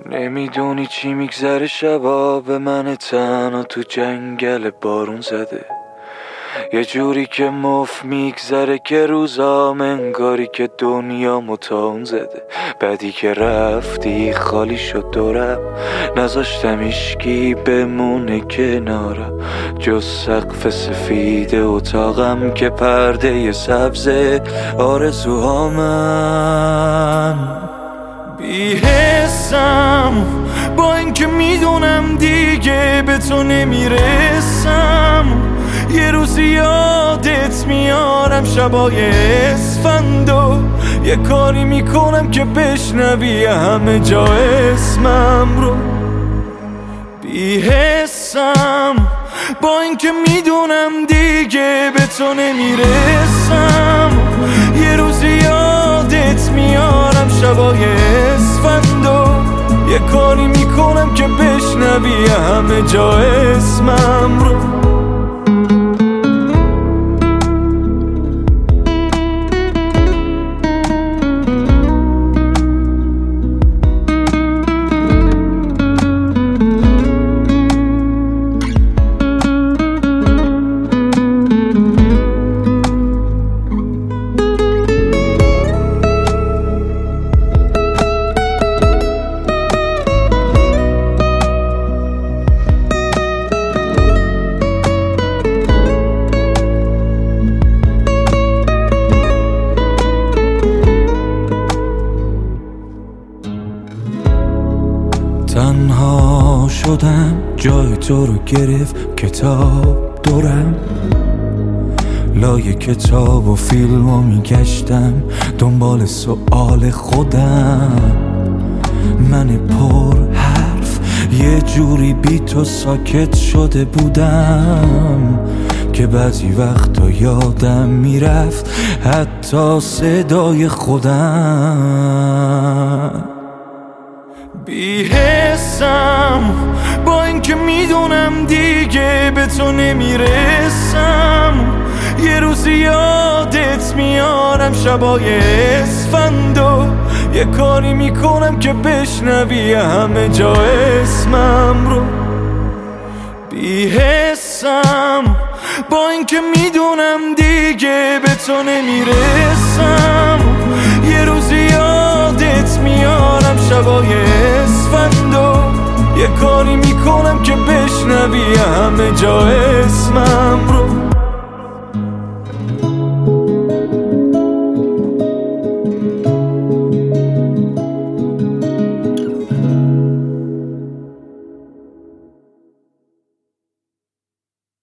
نمیدونی چی میگذره شبا به من تنها تو جنگل بارون زده، یه جوری که مف میگذره که روزام انگاری که دنیا متاون زده. بعدی که رفتی خالی شد دورم، نذاشتم هیچکی بمونه کنارم جز سقف سفید اتاقم که پرده سبز آرزوهامن. بی‌حسم با اینکه میدونم دیگه به تو نمیرسم، یه روزی یادت میارم شبای اسفند و یه کاری میکنم که بشنوی همه جا اسمم رو. بی‌حسم با اینکه میدونم دیگه به تو نمیرسم، یه روزی یادت میارم شبای اسفند و یه کاری میکنم که بشنوی همه جا اسمم رو. تنها شدم جای تو رو گرفت کتاب دورم، لای کتاب و فیلم رو میگشتم دنبال سؤال خودم. من پر حرف یه جوری بی تو ساکت شده بودم که بعضی وقتا یادم میرفت حتی صدای خودم. بی‌حسم با اینکه میدونم دیگه به تو نمیرسم، یه روزی یادت میارم شبای اسفند و یه کاری میکنم که بشنوی همه جا اسمم رو. بی‌حسم با اینکه میدونم دیگه به تو نمیرسم، یه روزی یادت میارم شبای اسفند و یه کاری میکنم که بشنوی همه جا اسمم.